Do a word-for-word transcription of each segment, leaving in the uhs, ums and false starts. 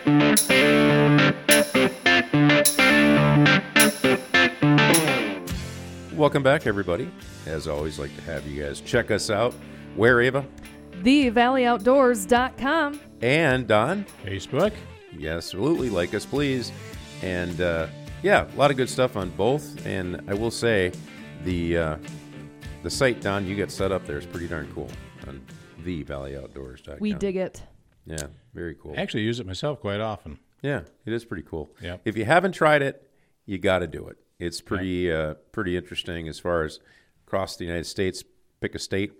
Welcome back, everybody. As always, like to have you guys check us out. Where, Ava? the valley outdoors dot com. And Don? Facebook. Yes, absolutely. Like us, please. And, uh, yeah, a lot of good stuff on both. And I will say, the uh, the site, Don, you got set up there is pretty darn cool on the valley outdoors dot com. We dig it. Yeah, very cool. I actually use it myself quite often. Yeah, it is pretty cool. Yep. If you haven't tried it, you got to do it. It's pretty uh, pretty interesting as far as across the United States. Pick a state,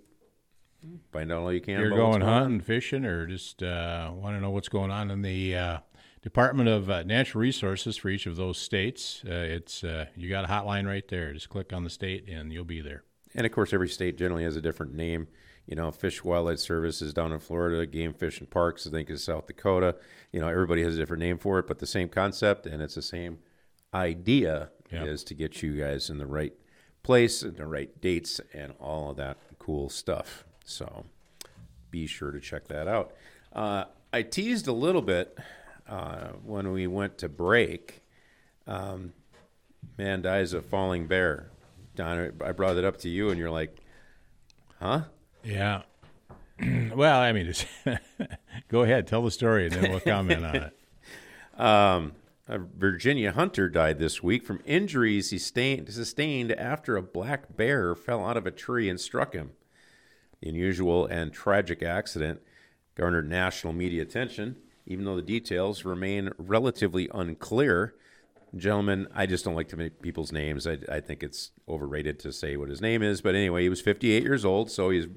find out all you can. You're about going what's going hunting, on. fishing, or just uh, want to know what's going on in the uh, Department of uh, Natural Resources for each of those states. Uh, it's uh, you got a hotline right there. Just click on the state, and you'll be there. And of course, every state generally has a different name. You know, Fish Wildlife Service is down in Florida. Game Fish and Parks, I think, is South Dakota. You know, everybody has a different name for it, but the same concept, and it's the same idea. Yep. Is to get you guys in the right place and the right dates and all of that cool stuff. So be sure to check that out. Uh, I teased a little bit uh, when we went to break. Um, man dies a falling bear. Don, I brought it up to you, and you're like, huh? Yeah. Well, I mean, it's go ahead, tell the story, and then we'll comment on it. Um, a Virginia hunter died this week from injuries he sustained, sustained after a black bear fell out of a tree and struck him. The unusual and tragic accident garnered national media attention, even though the details remain relatively unclear. Gentlemen, I just don't like to make people's names. I, I think it's overrated to say what his name is. But anyway, he was fifty-eight years old, so he's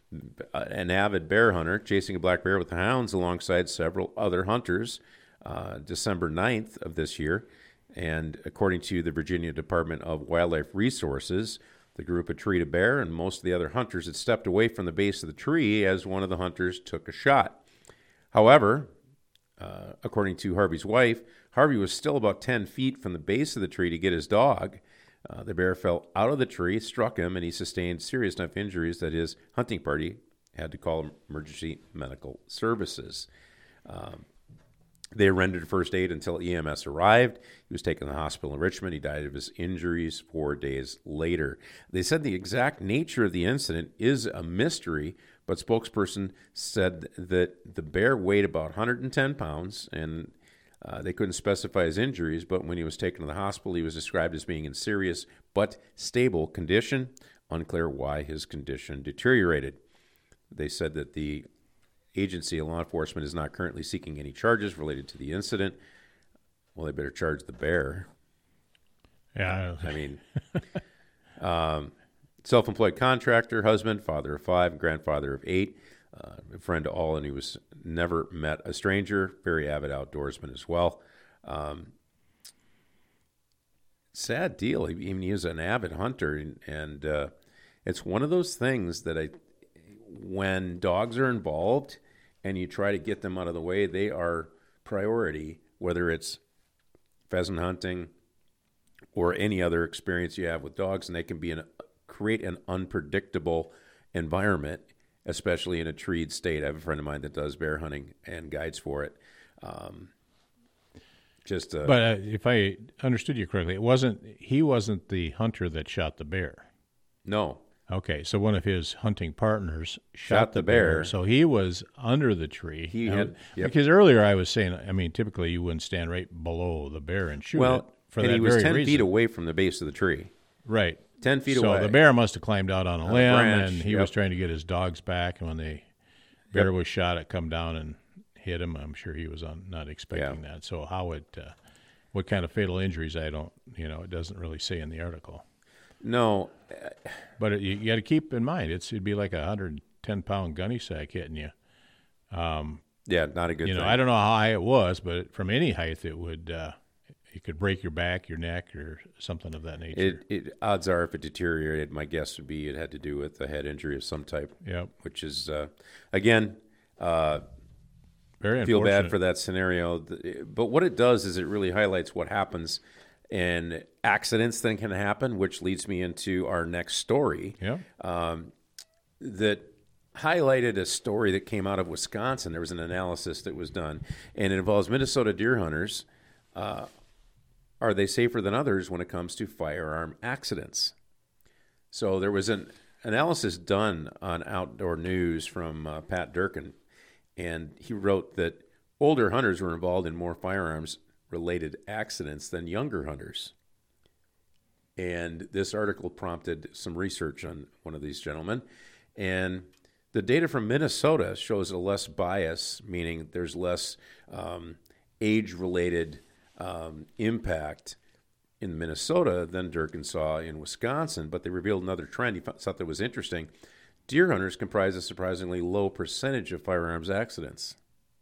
an avid bear hunter, chasing a black bear with hounds alongside several other hunters. Uh, December ninth of this year, and according to the Virginia Department of Wildlife Resources, the group had treated a bear, and most of the other hunters had stepped away from the base of the tree as one of the hunters took a shot. However, uh, according to Harvey's wife, Harvey was still about ten feet from the base of the tree to get his dog. Uh, the bear fell out of the tree, struck him, and he sustained serious enough injuries that his hunting party had to call emergency medical services. Um, They rendered first aid until E M S arrived. He was taken to the hospital in Richmond. He died of his injuries four days later. They said the exact nature of the incident is a mystery, but spokesperson said that the bear weighed about one hundred ten pounds, and uh, they couldn't specify his injuries, but when he was taken to the hospital, he was described as being in serious but stable condition. Unclear why his condition deteriorated. They said that the agency of law enforcement is not currently seeking any charges related to the incident. Well, they better charge the bear. Yeah. I mean, um, self-employed contractor, husband, father of five, grandfather of eight, uh, a friend to all, and he was never met a stranger, very avid outdoorsman as well. Um, sad deal. I mean, he was an avid hunter, and, and uh, it's one of those things that I, when dogs are involved and you try to get them out of the way, they are priority, whether it's pheasant hunting or any other experience you have with dogs, and they can be an, create an unpredictable environment, especially in a treed state. I have a friend of mine that does bear hunting and guides for it. Um, just, uh, But uh, if I understood you correctly, it wasn't he wasn't the hunter that shot the bear. No. Okay, so one of his hunting partners shot, Shot the the bear. bear. So he was under the tree. He Now, had- yep. Because earlier I was saying, I mean, typically you wouldn't stand right below the bear and shoot it Well, for and that he was very ten reason. feet away from the base of the tree. Right. ten feet so away. the bear must have climbed out on a On a limb, branch, and he yep. was trying to get his dogs back. And when the bear Yep. was shot, it come down and hit him. I'm sure he was on, not expecting Yeah. that. So how it, uh, what kind of fatal injuries, I don't, you know, it doesn't really say in the article. No. But it, you, you got to keep in mind, it's it'd be like a one hundred ten pound gunny sack hitting you. Um, Yeah, not a good you know, thing. I don't know how high it was, but from any height, it would uh, it could break your back, your neck, or something of that nature. It, it odds are, if it deteriorated, my guess would be it had to do with a head injury of some type. Yep. Which is, uh, again, uh, Very feel unfortunate. bad for that scenario. But what it does is it really highlights what happens in accidents that can happen, which leads me into our next story. Yeah. Um, that highlighted a story that came out of Wisconsin. There was an analysis that was done, and it involves Minnesota deer hunters. Uh, are they safer than others when it comes to firearm accidents? So there was an analysis done on Outdoor News from uh, Pat Durkin, and he wrote that older hunters were involved in more firearms-related accidents than younger hunters. And this article prompted some research on one of these gentlemen, and the data from Minnesota shows a less bias, meaning there's less um, age-related um, impact in Minnesota than Durkin saw in Wisconsin, but they revealed another trend he thought that was interesting. Deer hunters comprise a surprisingly low percentage of firearms accidents.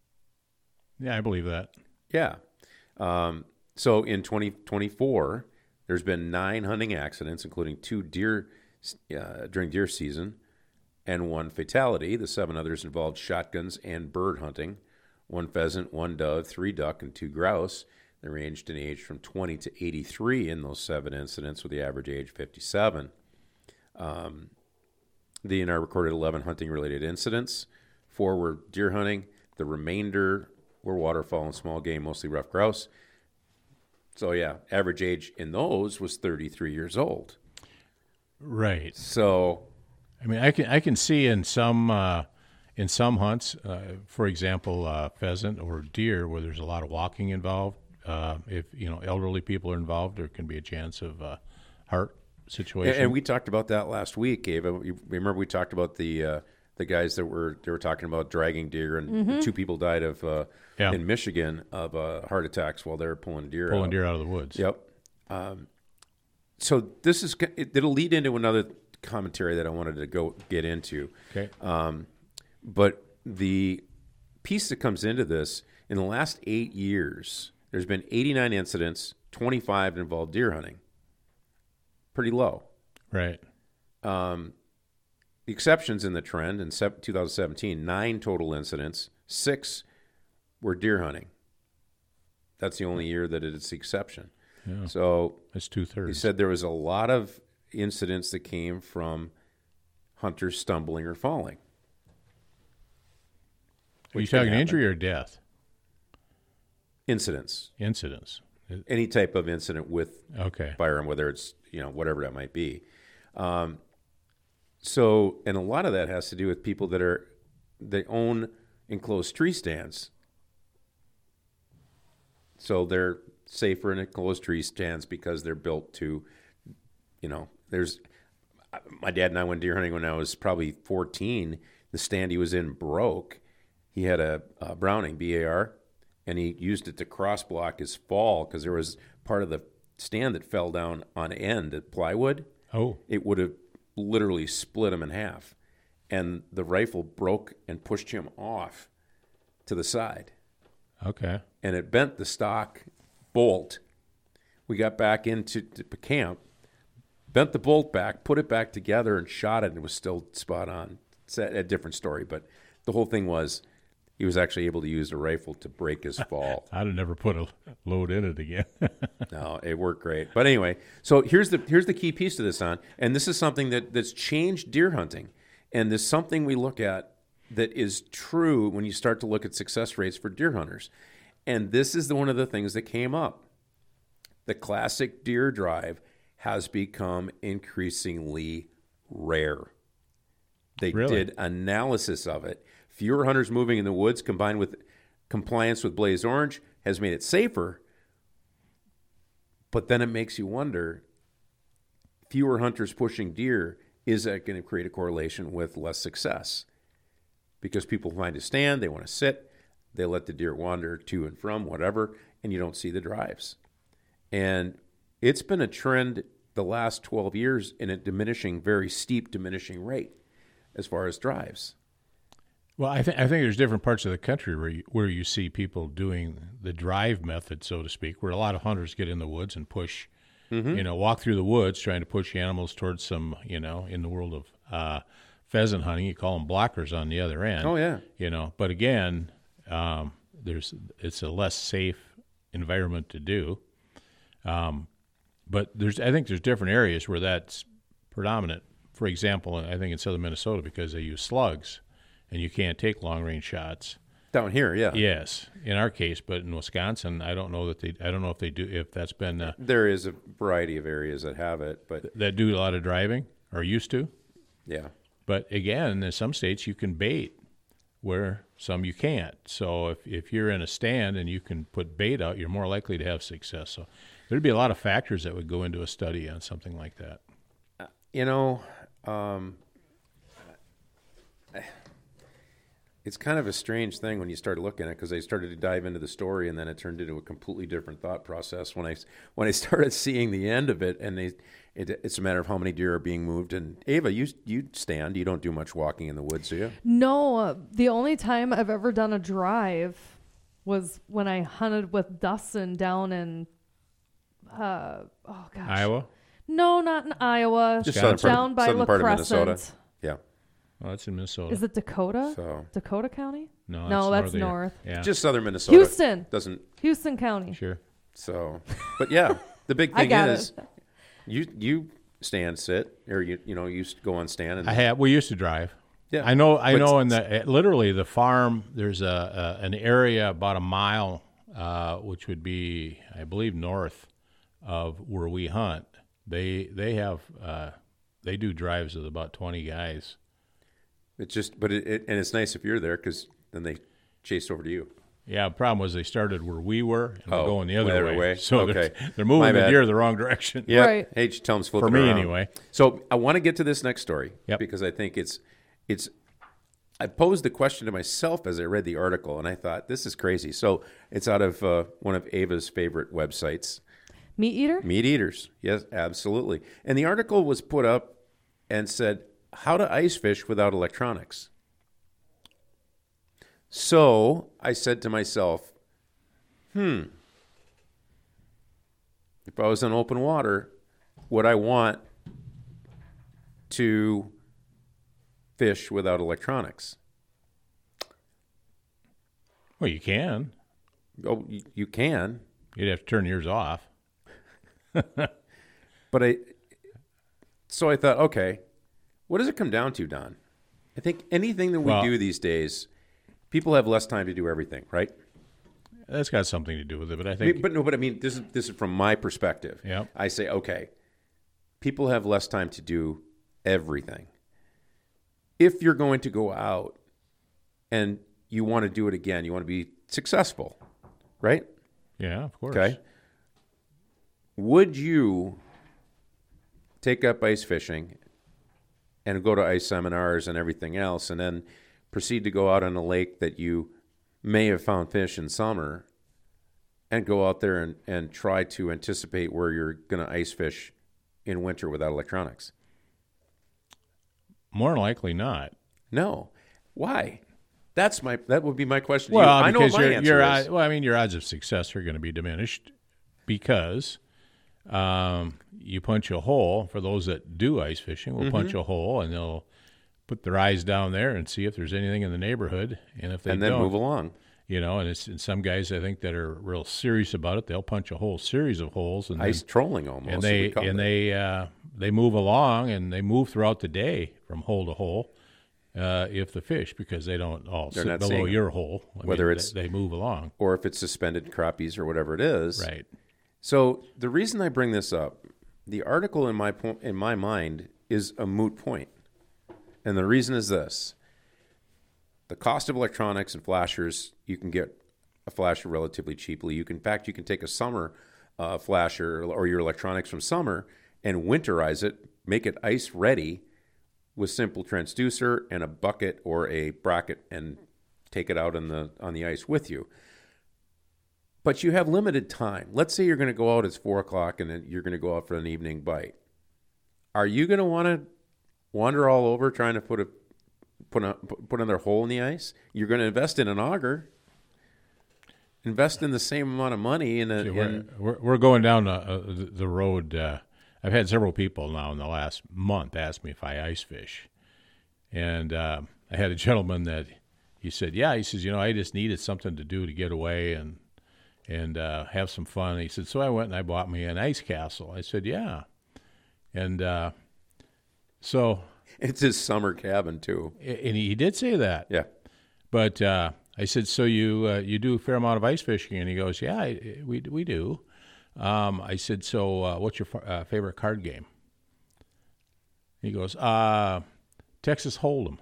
Yeah, I believe that. Yeah. Um, so in twenty twenty-four, there's been nine hunting accidents, including two deer uh, during deer season, and one fatality. The seven others involved shotguns and bird hunting. One pheasant, one dove, three duck, and two grouse. They ranged in age from twenty to eighty-three in those seven incidents, with the average age fifty-seven. Um, the D N R recorded eleven hunting-related incidents. Four were deer hunting. The remainder were waterfowl and small game, mostly rough grouse. So, yeah, average age in those was thirty-three years old. Right. So, I mean, I can I can see in some uh, in some hunts, uh, for example, uh, pheasant or deer, where there's a lot of walking involved. Uh, if you know elderly people are involved, there can be a chance of uh, heart situation. And, and we talked about that last week, Gabe. You remember we talked about the uh, the guys that were they were talking about dragging deer, and Mm-hmm. two people died of uh, Yeah. in Michigan of uh, heart attacks while they were pulling deer. pulling out. deer out of the woods. Yep. Um, so this is it, it'll lead into another commentary that I wanted to go get into. Okay. Um, but the piece that comes into this, in the last eight years, there's been eighty-nine incidents, twenty-five involved deer hunting. Pretty low. Right. Um, the exceptions in the trend in two thousand seventeen, nine total incidents, six were deer hunting. That's the only year that it's the exception. Yeah. So That's two thirds. he said there was a lot of incidents that came from hunters stumbling or falling. Are you which can talking happen. injury or death? Incidents. Incidents. Any type of incident with Okay. firearm, whether it's, you know, whatever that might be. Um, so, and a lot of that has to do with people that are, they own enclosed tree stands. So they're safer in enclosed tree stands because they're built to, you know, there's, my dad and I went deer hunting when I was probably fourteen. The stand he was in broke. He had a, a Browning B A R, and he used it to cross block his fall because there was part of the stand that fell down on end at plywood. Oh. It would have literally split him in half. And the rifle broke and pushed him off to the side. Okay. And it bent the stock bolt. We got back into to camp, bent the bolt back, put it back together, and shot it, and it was still spot on. It's a, a different story, but the whole thing was he was actually able to use a rifle to break his fall. I'd have never put a load in it again. No, it worked great. But anyway, so here's the here's the key piece to this, on, and this is something that, that's changed deer hunting, and there's something we look at that is true when you start to look at success rates for deer hunters. And this is the, one of the things that came up. The classic deer drive has become increasingly rare. They Really? did analysis of it. Fewer hunters moving in the woods combined with compliance with Blaze Orange has made it safer. But then it makes you wonder, fewer hunters pushing deer, is that going to create a correlation with less success? Because people find a stand, they want to sit, they let the deer wander to and from, whatever, and you don't see the drives. And it's been a trend the last twelve years in a diminishing, very steep diminishing rate as far as drives. Well, I think I think there's different parts of the country where you, where you see people doing the drive method, so to speak, where a lot of hunters get in the woods and push, Mm-hmm. you know, walk through the woods trying to push animals towards some, you know, in the world of uh, pheasant hunting, you call them blockers on the other end. Oh, yeah. You know, but again, um, there's it's a less safe environment to do. Um, but there's I think there's different areas where that's predominant. For example, I think in southern Minnesota, because they use slugs. and you can't take long range shots. Down here, yeah. Yes, in our case, but in Wisconsin, I don't know that they. I don't know if they do. If that's been uh, There is a variety of areas that have it, but that do a lot of driving or used to. yeah. But again, in some states you can bait where some you can't. So if, if you're in a stand and you can put bait out, you're more likely to have success. So there'd be a lot of factors that would go into a study on something like that. You know, um, it's kind of a strange thing when you start looking at it, because I started to dive into the story and then it turned into a completely different thought process when I when I started seeing the end of it. And they, it, it's a matter of how many deer are being moved. And Ava, you you stand, you don't do much walking in the woods, do you? No, uh, the only time I've ever done a drive was when I hunted with Dustin down in, uh, oh gosh, Iowa? No, not in Iowa. Just down southern part of- by southern La part of Crescent. Minnesota. Yeah. Oh, that's in Minnesota. Is it Dakota? So Dakota County? no, no, that's north. of here. north. Yeah, just southern Minnesota. Houston. Doesn't Houston County. sure. so. But yeah, the big I thing got is it. you you stand sit or you you know you go on stand and I have. We used to drive. yeah. I know. I But know. In the literally the farm, there's a, a an area about a mile, uh, which would be, I believe, north of where we hunt. They they have uh, they do drives with about twenty guys. It's just, but it, it and it's nice if you're there because then they chase over to you. Yeah, the problem was they started where we were and Oh, we're going the other the other way. way. So Okay. they're, they're moving My the bad. deer the wrong direction. Yeah. Right. Hey, just tell them to flip For it me, around. anyway. So I want to get to this next story Yep. because I think it's it's. I posed the question to myself as I read the article, and I thought this is crazy. So it's out of uh, one of Ava's favorite websites, Meat Eater? Meat Eaters. Yes, absolutely. And the article was put up and said, "How to ice fish without electronics." So I said to myself, "Hmm. If I was in open water, would I want to fish without electronics?" Well, you can. Oh, you, you can, You'd have to turn yours off. but I. So I thought, okay, what does it come down to, Don? I think anything that we Well- do these days, people have less time to do everything, right? That's got something to do with it, but I I think mean, but no, but I mean, this is this is from my perspective. Yep. I say, okay, people have less time to do everything. If you're going to go out and you want to do it again, you want to be successful, right? yeah, of course. Okay. Would you take up ice fishing and go to ice seminars and everything else and then proceed to go out on a lake that you may have found fish in summer and go out there and, and try to anticipate where you're going to ice fish in winter without electronics? More than likely not. No. Why? That's my that would be my question to Well, you. I know because what my your, answer your is. odds, well, I mean, your odds of success are going to be diminished because um, you punch a hole. For those that do ice fishing, will Mm-hmm. punch a hole and they'll put their eyes down there and see if there's anything in the neighborhood. And if they and then don't, move along. you know, and it's and some guys I think that are real serious about it. They'll punch a whole series of holes and Ice then, trolling almost. and we they call and it. they uh, they move along and they move throughout the day from hole to hole. Uh, if the fish, because they don't all They're sit not below seeing them. your hole, I Whether mean, it's- they, they move along, or if it's suspended crappies or whatever it is. right? So the reason I bring this up, the article in my po- in my mind is a moot point, and the reason is this: the cost of electronics and flashers. You can get a flasher relatively cheaply. You can, in fact, you can take a summer uh, flasher or your electronics from summer and winterize it, make it ice ready with simple transducer and a bucket or a bracket, and take it out on the on the ice with you. But you have limited time. Let's say you're going to go out, it's four o'clock, and then you're going to go out for an evening bite. Are you going to want to wander all over trying to put a put a, put another hole in the ice? You're going to invest in an auger, invest in the same amount of money in a. See, we're, in, we're we're going down uh, uh, the, the road. Uh, I've had several people now in the last month ask me if I ice fish, and uh, I had a gentleman that he said, "Yeah," he says, "You know, I just needed something to do to get away and and uh, have some fun." He said, "So I went and I bought me an ice castle." I said, "Yeah," and uh, so It's his summer cabin too. And he did say that. Yeah. But uh, I said, so you uh, you do a fair amount of ice fishing? And he goes, yeah, I, we we do. Um, I said, so uh, what's your uh, favorite card game? He goes, uh, Texas Hold'em.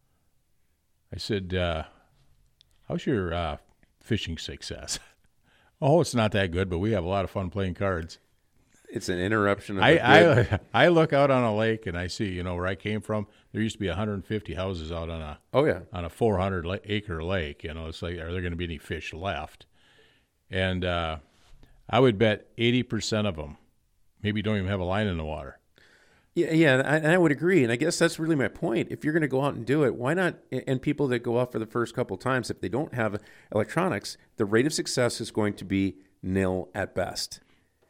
I said, uh, how's your uh, fishing success? Oh, it's not that good, but we have a lot of fun playing cards. It's an interruption of I, a good... I I look out on a lake and I see, you know, where I came from, there used to be one hundred fifty houses out on a oh yeah on a four hundred acre lake. You know, it's like, are there going to be any fish left? And uh, I would bet eighty percent of them maybe don't even have a line in the water. Yeah, yeah, and I, I would agree. And I guess that's really my point. If you're going to go out and do it, why not? And people that go out for the first couple times, if they don't have electronics, the rate of success is going to be nil at best.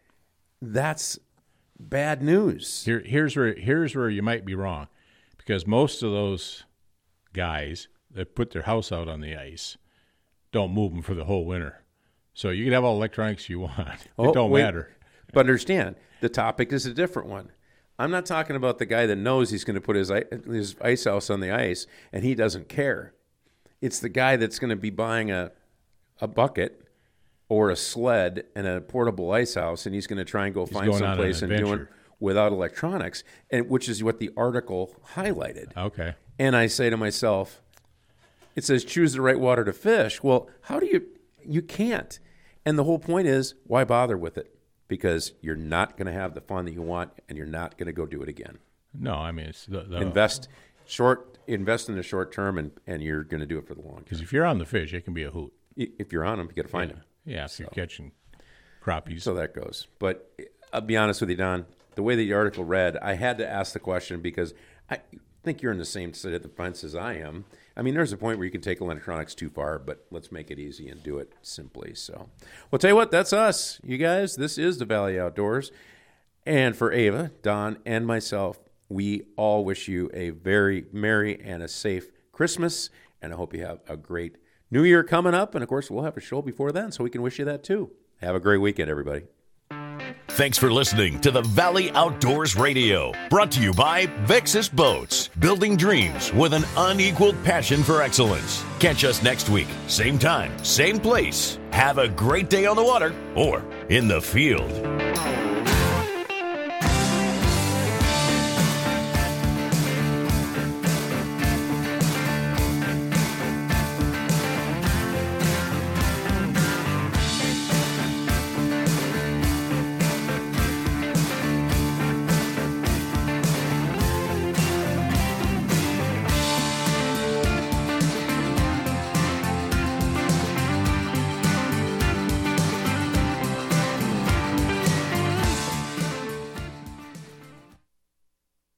That's bad news. Here, here's where here's where you might be wrong, because most of those guys that put their house out on the ice don't move them for the whole winter. So you can have all the electronics you want. It oh, don't wait, matter. But understand, the topic is a different one. I'm not talking about the guy that knows he's going to put his his ice house on the ice and he doesn't care. It's the guy that's going to be buying a a bucket or a sled and a portable ice house, and he's going to try and go He's find going on an someplace and do it adventure. without electronics, and which is what the article highlighted. Okay. And I say to myself, it says choose the right water to fish. Well, how do you – you can't. And the whole point is, why bother with it? Because you're not going to have the fun that you want, and you're not going to go do it again. No, I mean, it's the, the Invest short. Invest in the short term, and, and you're going to do it for the long term. because if you're on the fish, it can be a hoot. If you're on them, you got to find yeah. them. Yeah, if So. you're catching crappies. So that goes. But I'll be honest with you, Don. The way the article read, I had to ask the question because I think you're in the same side of the fence as I am. I mean, there's a point where you can take electronics too far, but let's make it easy and do it simply. So, well, tell you what, that's us, you guys. This is the Valley Outdoors. And for Ava, Don, and myself, we all wish you a very merry and a safe Christmas. And I hope you have a great New Year coming up. And, of course, we'll have a show before then, so we can wish you that, too. Have a great weekend, everybody. Thanks for listening to the Valley Outdoors Radio, brought to you by Vexus Boats, building dreams with an unequaled passion for excellence. Catch us next week, same time, same place. Have a great day on the water or in the field.